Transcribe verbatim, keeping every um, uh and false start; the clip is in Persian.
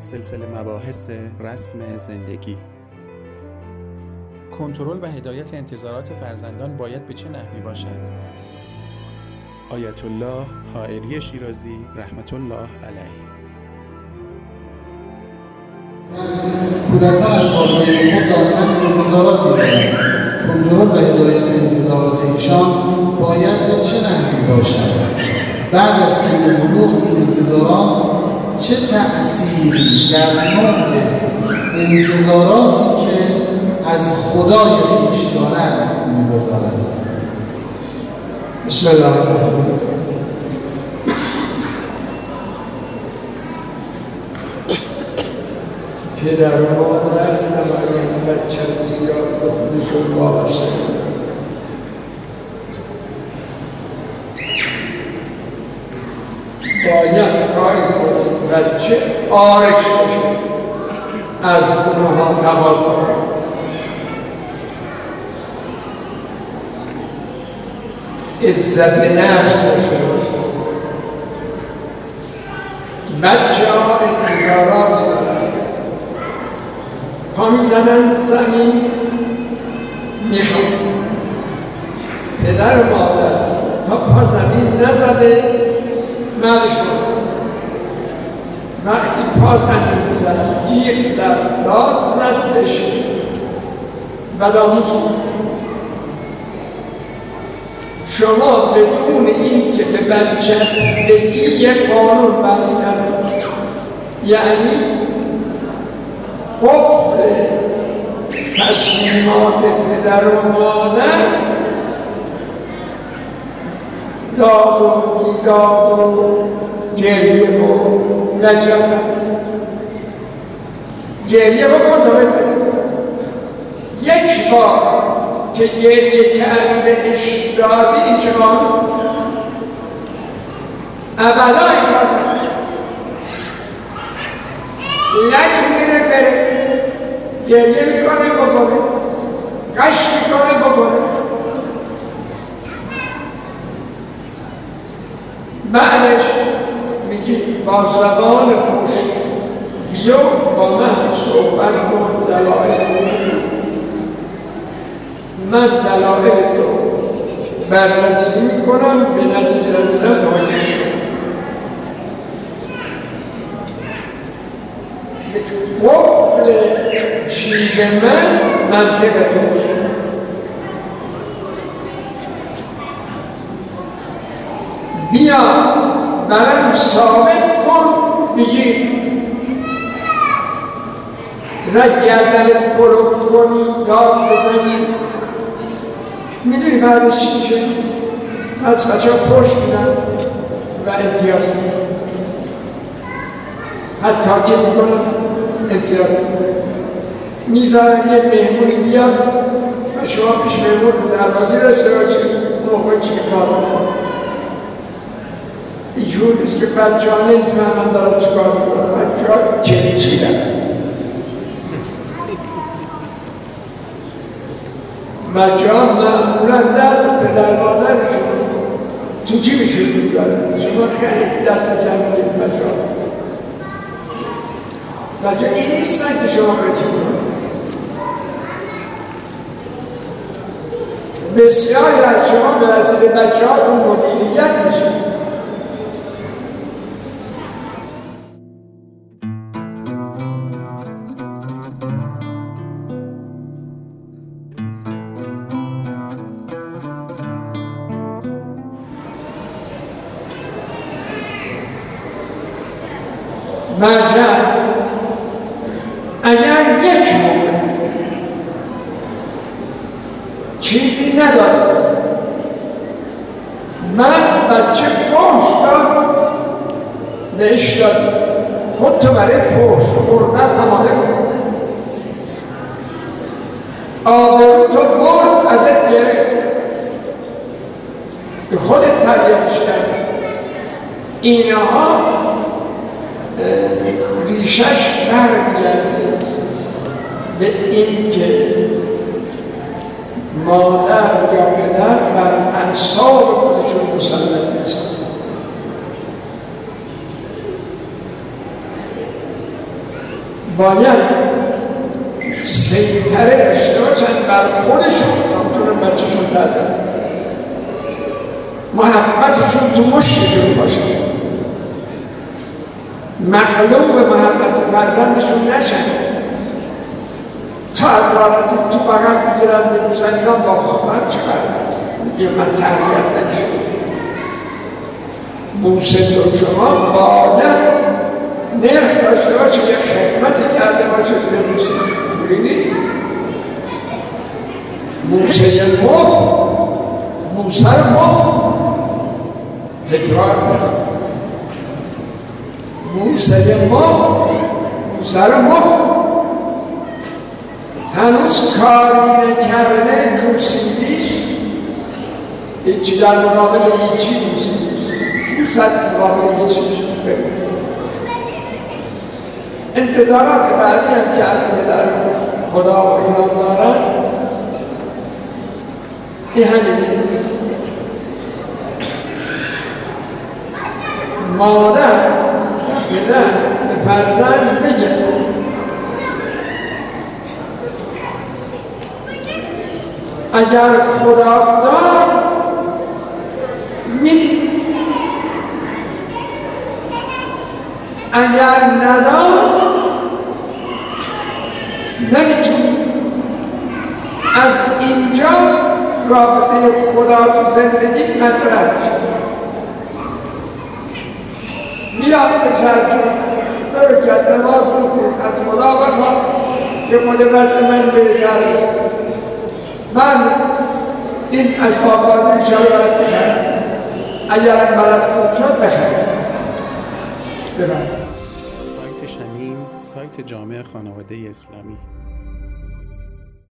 سلسله مباحث رسم زندگی. کنترل و هدایت انتظارات فرزندان باید به چه نحوی باشد؟ آیت الله حائری شیرازی رحمت الله علیه. کودکان از والدین خود دائما انتظاراتی دارند. کنترل و هدایت انتظارات ایشان باید به چه نحوی باشد؟ بعد از سن بلوغ این انتظارات چه تأثیری در نوع انتظاراتی که از خدای خویش دارند می‌گذارند؟ بسم الله الرحمن الرحیم. پدر و مادر نباید بچه رو زیاد به خودشون وابسته کنند. باید کاری کنید بچه آرش بشه، از اونها تقاضا کنید. عزت نفس داشته باشه. بچه ها انتظاراتی دارن، پا میزنن زمین میخوان. پدر و مادر تا پا زمین نزده مالش نزده. وقتی پا زمین زد، جیغ زد، داد زد، دشه بدآموز. شما بدون این که به بچت بگی یک قانون بحث کرد، یعنی قفل تصمیمات پدر و مادر، داد و بیداد و گریه و لجبه. گریه بکن تا بده. یک بار که گریه کرد بهش دادی این چه قانون؟ ابدا این کار نکنه. لج میگیره بره، گریه میکنه بکنه، قش میکنه بکنه. بعدش میگی با زبان خوش بیا با من صحبت کن، دلایل من دلایل تو بررسی میکنم، به نتیجه رسیدم واجب قفل جیب من منطق توست. بیا برام ثابت کن. میگی رد گردنت کلوکت کنی، داد بزنی، میدونی بعدش چی میشه؟ بعد بچه ها فرش میدن و امتیاز میدن. حتی که میکنن امتیاز میدن. میذارن یه مهمونی بیاد و شما پیش مهمون دروازی داشته باشید، اون موقع چی که کار میکنن. اینجور نیست که بچه ها نمیفهمن دارن چی کار میکنن. بچه ها چه چیدن. بچه ها معمولا ده تا پدر مادرشون تو چی میشون میذارن. شما خیلی دست کم میدید بچه ها. بچه ها این نیستن که شما بچه کنید. بسیاری از شما به وسیله بچه هاتون مدیریت میشید. مرجع اگر یک موقع چیزی ندارد، من بچه فحش داد بهش داد، خودتو برای فحش خوردن آماده کن. آبرو تو برد ازت گرفت، به خودت تربیتش کردی. اینها ریشش برمیگرده به این که مادر یا پدر بر امثال خودشون مسلط نیست. باید سیطره داشته باشن بر خودشون تا بتونن بچه‌شون تربیت، محبتشون تو مشتشون باشه، مغلوب به محبت فرزندشون نشن، تا از وارثی تو بغل میگیرن میبوسن اینا باختن چقدر یه من تربیت نشه. بوسه تو شما باید نرخ داشته باشه، یه خدمتی کرده باشه که بوسه پولی نیست. بوسه مفت، بوسه رو مفت تکرار کنم، بوسه مفت، بوسه رو مفت. هنوز کاری نکرده بوسیدیش هیچی در مقابل هیچی بوسیدیش، بوسه مقابل هیچی ببین. انتظارات بعدی هم که در خدا و ایمان دارن این همینه. مادر پدر به فرزند بگه اگر خدا داد میدی، اگر نداد نمیتونی. از اینجا رابطه خدا تو زندگی مطرح شد. بیا پسر جون برو جد نماز بخون، از خدا بخواه که خود وضع من بهتر بشه. من این اسباب بازی میشه رو باید بخرم، اگر هم برات خوب شد بخرم. ببرم سایت شمیم، سایت جامع خانواده اسلامی.